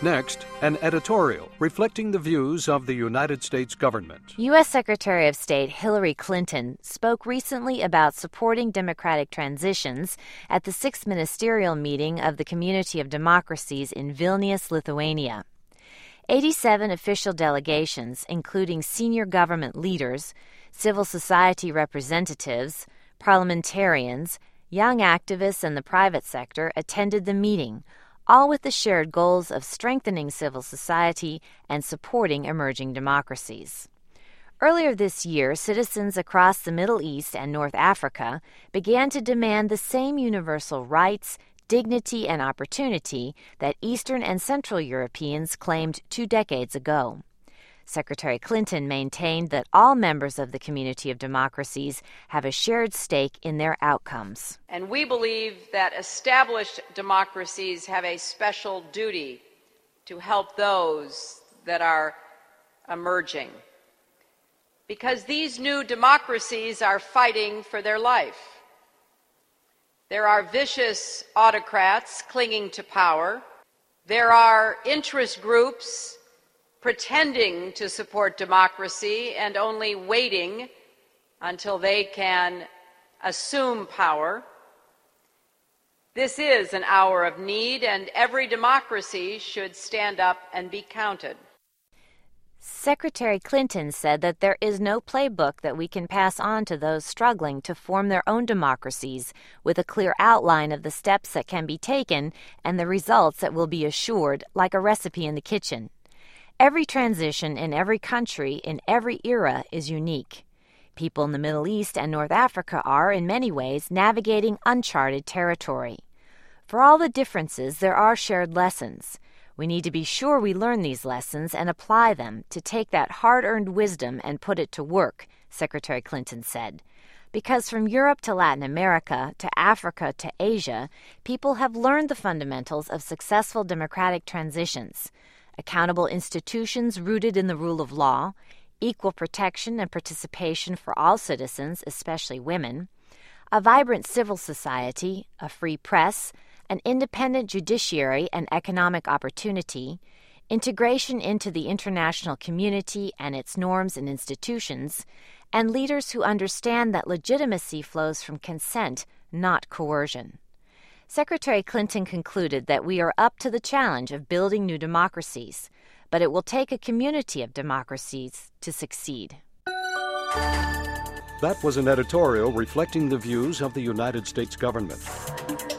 Next, an editorial reflecting the views of the United States government. U.S. Secretary of State Hillary Clinton spoke recently about supporting democratic transitions at the Sixth Ministerial Meeting of the Community of Democracies in Vilnius, Lithuania. 87 official delegations, including senior government leaders, civil society representatives, parliamentarians, young activists, and the private sector attended the meeting, all with the shared goals of strengthening civil society and supporting emerging democracies. Earlier this year, citizens across the Middle East and North Africa began to demand the same universal rights, dignity, and opportunity that Eastern and Central Europeans claimed 2 decades ago. Secretary Clinton maintained that all members of the community of democracies have a shared stake in their outcomes. And we believe that established democracies have a special duty to help those that are emerging, because these new democracies are fighting for their life. There are vicious autocrats clinging to power. There are interest groups pretending to support democracy and only waiting until they can assume power. This is an hour of need, and every democracy should stand up and be counted. Secretary Clinton said that there is no playbook that we can pass on to those struggling to form their own democracies with a clear outline of the steps that can be taken and the results that will be assured, like a recipe in the kitchen. Every transition in every country, in every era, is unique. People in the Middle East and North Africa are, in many ways, navigating uncharted territory. For all the differences, there are shared lessons. We need to be sure we learn these lessons and apply them to take that hard-earned wisdom and put it to work, Secretary Clinton said. Because from Europe to Latin America, to Africa to Asia, people have learned the fundamentals of successful democratic transitions. Accountable institutions rooted in the rule of law, equal protection and participation for all citizens, especially women, a vibrant civil society, a free press, an independent judiciary and economic opportunity, integration into the international community and its norms and institutions, and leaders who understand that legitimacy flows from consent, not coercion. Secretary Clinton concluded that we are up to the challenge of building new democracies, but it will take a community of democracies to succeed. That was an editorial reflecting the views of the United States government.